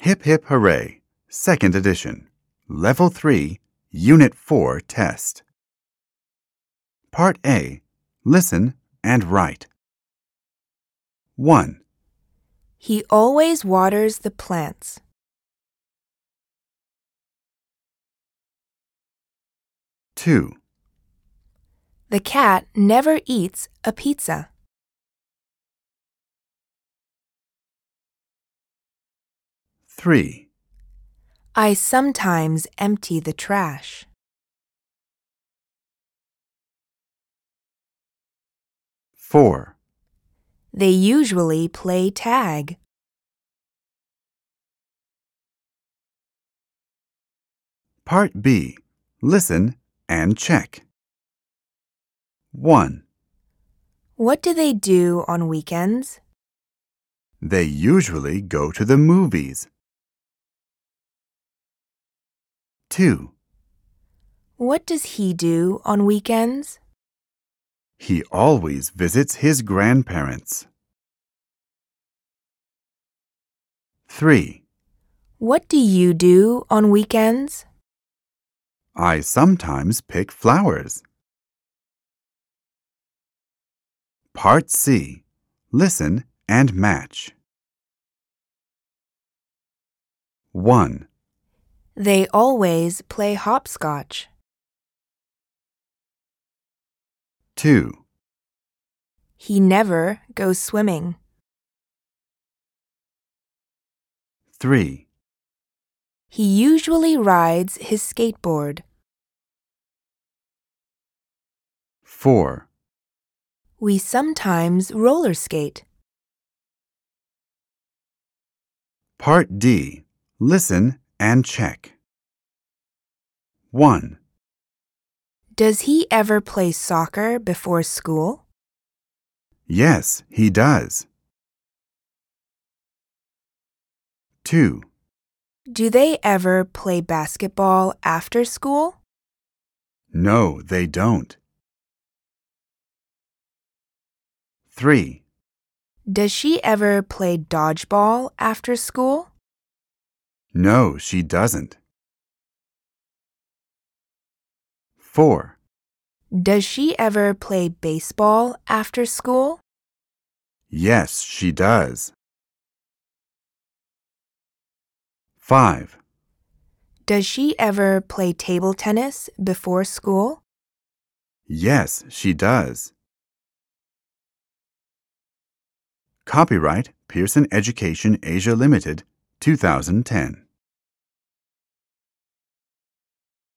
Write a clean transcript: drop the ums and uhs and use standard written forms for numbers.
Hip Hip Hooray, Second Edition, Level 3, Unit 4 Test. Part A. Listen and write. 1, He always waters the plants. 2, The cat never eats a pizza. 3, I sometimes empty the trash. 4, They usually play tag. Part B. Listen and check. 1, What do they do on weekends? They usually go to the movies. 2, What does he do on weekends? He always visits his grandparents. 3, What do you do on weekends? I sometimes pick flowers. Part C. Listen and match. 1, They always play hopscotch. 2, He never goes swimming. 3, He usually rides his skateboard. 4, We sometimes roller skate. Part D. Listen and check. 1, Does he ever play soccer before school? Yes, he does. 2, Do they ever play basketball after school? No, they don't. 3, Does she ever play dodgeball after school? No, she doesn't. 4, Does she ever play baseball after school? Yes, she does. 5, Does she ever play table tennis before school? Yes, she does. Copyright Pearson Education Asia Limited, 2010.